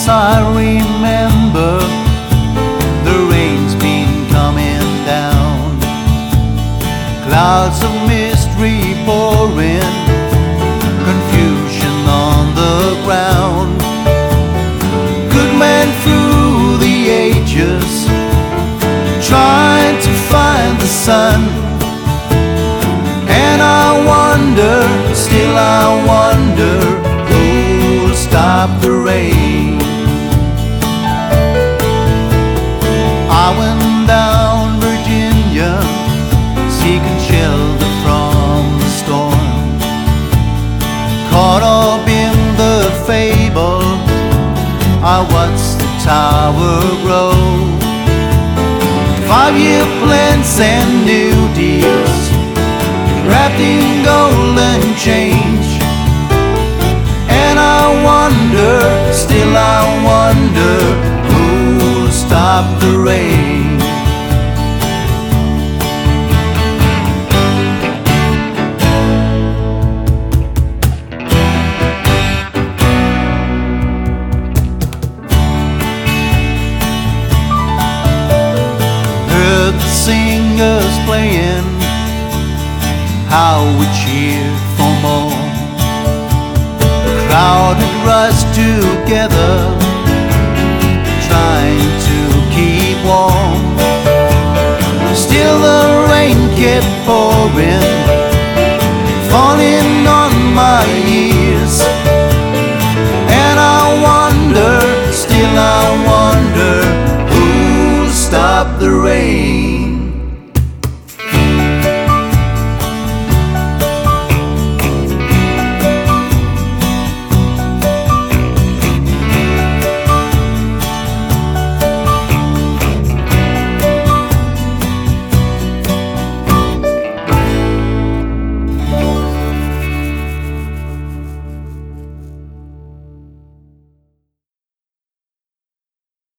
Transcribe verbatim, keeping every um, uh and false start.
I remember the rain's been coming down, clouds of mystery pouring, confusion on the ground. Good men through the ages trying to find the sun, and I wonder, still I wonder, who'll stop the rain. I went down Virginia, seeking shelter from the storm, caught up in the fable, I watched the tower grow. Five-year plans and new deals, wrapped in golden change. And I wonder, still I wonder, who'll stop the rain. Heard the singers playing, how we cheered for more. The crowd had rushed together, trying to keep warm. Still the rain kept pouring,